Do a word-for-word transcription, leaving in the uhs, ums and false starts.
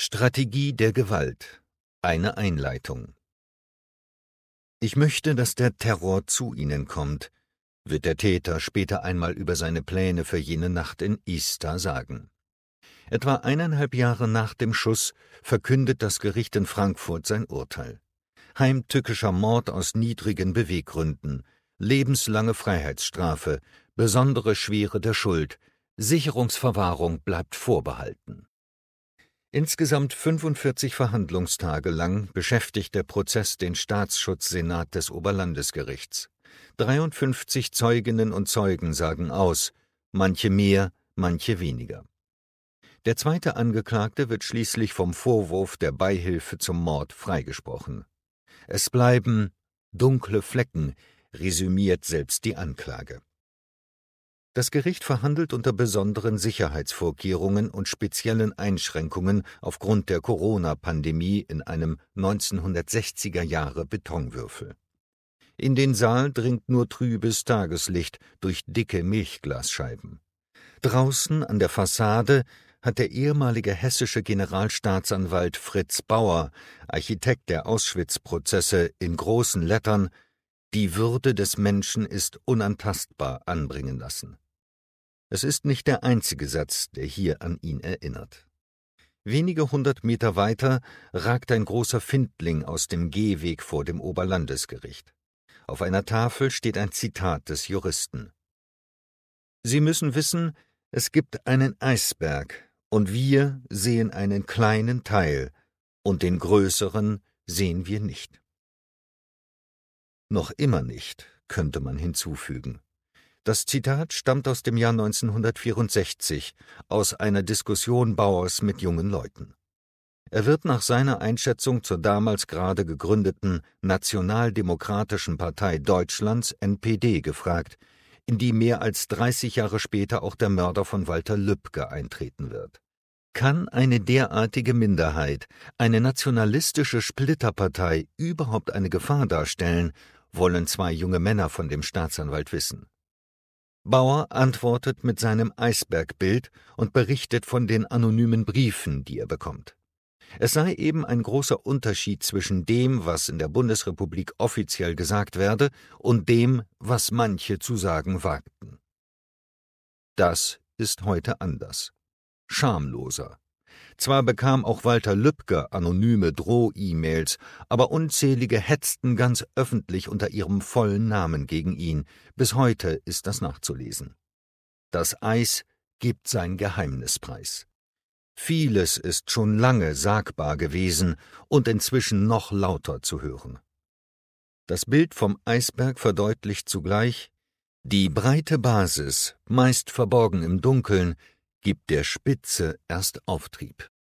Strategie der Gewalt. Eine Einleitung. »Ich möchte, dass der Terror zu Ihnen kommt«, wird der Täter später einmal über seine Pläne für jene Nacht in Istar sagen. Etwa eineinhalb Jahre nach dem Schuss verkündet das Gericht in Frankfurt sein Urteil. Heimtückischer Mord aus niedrigen Beweggründen, lebenslange Freiheitsstrafe, besondere Schwere der Schuld, Sicherungsverwahrung bleibt vorbehalten. Insgesamt fünfundvierzig Verhandlungstage lang beschäftigt der Prozess den Staatsschutzsenat des Oberlandesgerichts. dreiundfünfzig Zeuginnen und Zeugen sagen aus, manche mehr, manche weniger. Der zweite Angeklagte wird schließlich vom Vorwurf der Beihilfe zum Mord freigesprochen. Es bleiben dunkle Flecken, resümiert selbst die Anklage. Das Gericht verhandelt unter besonderen Sicherheitsvorkehrungen und speziellen Einschränkungen aufgrund der Corona-Pandemie in einem neunzehnhundertsechziger Jahre Betonwürfel. In den Saal dringt nur trübes Tageslicht durch dicke Milchglasscheiben. Draußen an der Fassade hat der ehemalige hessische Generalstaatsanwalt Fritz Bauer, Architekt der Auschwitz-Prozesse, in großen Lettern »Die Würde des Menschen ist unantastbar« anbringen lassen. Es ist nicht der einzige Satz, der hier an ihn erinnert. Wenige hundert Meter weiter ragt ein großer Findling aus dem Gehweg vor dem Oberlandesgericht. Auf einer Tafel steht ein Zitat des Juristen. »Sie müssen wissen, es gibt einen Eisberg, und wir sehen einen kleinen Teil, und den größeren sehen wir nicht.« Noch immer nicht, könnte man hinzufügen. Das Zitat stammt aus dem Jahr neunzehnhundertvierundsechzig, aus einer Diskussion Bauers mit jungen Leuten. Er wird nach seiner Einschätzung zur damals gerade gegründeten Nationaldemokratischen Partei Deutschlands N P D gefragt, in die mehr als dreißig Jahre später auch der Mörder von Walter Lübcke eintreten wird. Kann eine derartige Minderheit, eine nationalistische Splitterpartei, überhaupt eine Gefahr darstellen, wollen zwei junge Männer von dem Staatsanwalt wissen. Bauer antwortet mit seinem Eisbergbild und berichtet von den anonymen Briefen, die er bekommt. Es sei eben ein großer Unterschied zwischen dem, was in der Bundesrepublik offiziell gesagt werde, und dem, was manche zu sagen wagten. Das ist heute anders. Schamloser. Zwar bekam auch Walter Lübcke anonyme Droh-E-Mails, aber unzählige hetzten ganz öffentlich unter ihrem vollen Namen gegen ihn. Bis heute ist das nachzulesen. Das Eis gibt sein Geheimnis preis. Vieles ist schon lange sagbar gewesen und inzwischen noch lauter zu hören. Das Bild vom Eisberg verdeutlicht zugleich, die breite Basis, meist verborgen im Dunkeln, gibt der Spitze erst Auftrieb.